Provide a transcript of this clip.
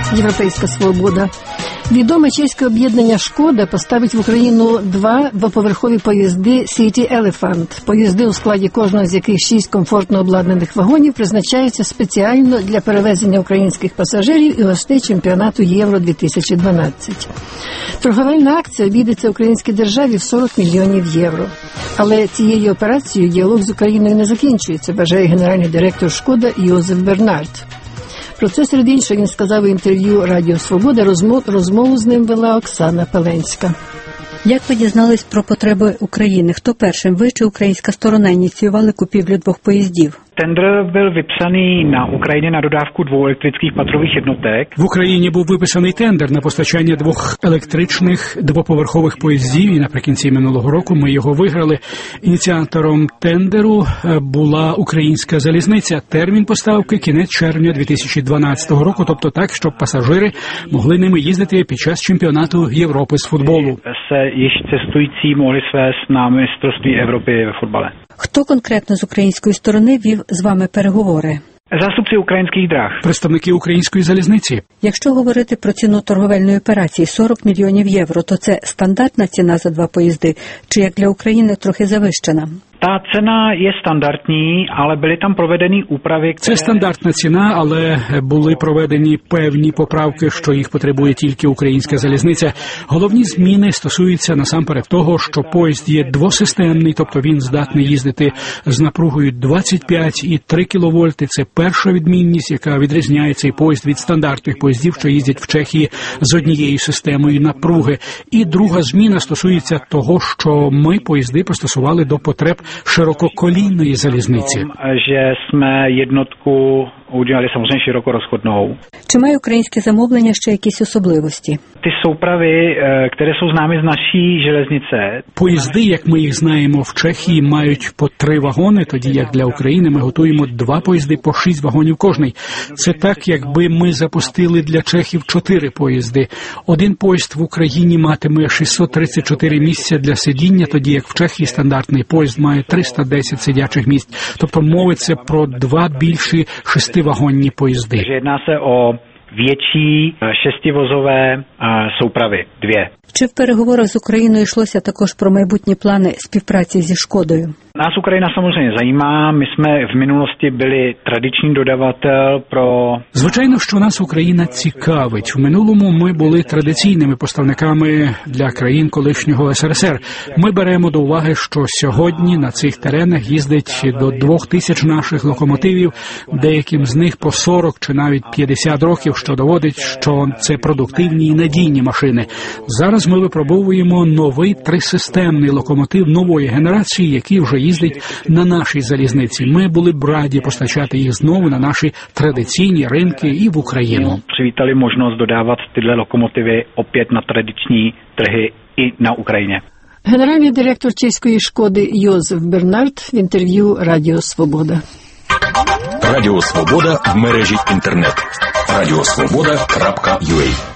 Європейська свобода. Відоме чеське об'єднання «Шкода» поставить в Україну два двоповерхові поїзди City Elephant. Поїзди, у складі кожного з яких 6 комфортно обладнаних вагонів, призначаються спеціально для перевезення українських пасажирів і гостей чемпіонату Євро-2012. Торговельна акція обійдеться українській державі в 40 мільйонів євро. Але цією операцією діалог з Україною не закінчується, вважає генеральний директор «Шкода» Йозеф Бернард. Про це, серед іншого, він сказав у інтерв'ю Радіо Свобода. Розмову з ним вела Оксана Пеленська. Як ви дізнались про потреби України? Хто першим? Ви чи українська сторона ініціювали купівлю 2 поїздів? Tender byl vypsaný na Ukrajině na dodávku 2 elektrických patrových jednotek. В Україні був виписаний тендер на постачання 2 електричних двоповерхових поїздів, і наприкінці минулого року ми його виграли. Ініціатором тендеру була Українська залізниця. Термін поставки – кінець червня 2012 року, тобто так, щоб пасажири могли ними їздити під час чемпіонату Європи з футболу. Již cestující mohli svést na mistrovství Evropy ve fotbale. Хто конкретно з української сторони вів з вами переговори? Zástupci ukrajinských drah. Представники Української залізниці. Якщо говорити про ціну торговельної операції 40 мільйонів євро, то це стандартна ціна за 2 поїзди, чи як для України трохи завищена? Та ціна є стандартні, але були там проведені управи. Це стандартна ціна, але були проведені певні поправки, що їх потребує тільки Українська залізниця. Головні зміни стосуються насамперед того, що поїзд є двосистемний, тобто він здатний їздити з напругою 25,3 кВт. Це перша відмінність, яка відрізняє цей поїзд від стандартних поїздів, що їздять в Чехії з однією системою напруги. І друга зміна стосується того, що ми поїзди пристосували до потреб ширококолійної залізниці. Že jsme jednotku udělali samozřejmě širokorozchodnou. Чи має українське замовлення ще якісь особливості? Ty soupravy, které jsou známy z naší železnice. Поїзди, як ми їх знаємо в Чехії, мають по 3 вагони, тоді як для України ми готуємо 2 поїзди по 6 вагонів кожний. Це так, якби ми запустили для чехів 4 поїзди. Один поїзд в Україні матиме 634 місця для сидіння, тоді як в Чехії стандартний поїзд має 310 сидячих місць. Тобто мовиться про 2 більші 6-вагонні поїзди. Jedná se o větší 6vozové soupravy, 2. Чи в переговорах з Україною йшлося також про майбутні плани співпраці зі «Шкодою»? Nás Ukrajina samozřejmě zajímá. My jsme v minulosti byli tradiční dodavatel pro... Звичайно, що нас Україна цікавить. В минулому ми були традиційними поставниками для країн колишнього СРСР. Ми беремо до уваги, що сьогодні на цих теренах їздить до 2000 наших локомотивів, деяким з них по 40 чи навіть 50 років, що доводить, що це продуктивні і надійні машини. Зараз ми випробовуємо новий 3-системний локомотив нової генерації, який вже їздить на нашій залізниці. Ми були б раді постачати їх знову на наші традиційні ринки і в Україну. Přivítali možnost dodávat tyhle lokomotivy opět na tradiční trhy i na Ukrajině. Генеральний директор чеської «Шкоди» Йозеф Бернард в інтерв'ю Радіо Свобода. Радіо Свобода в мережі інтернет. Радіосвобода.ua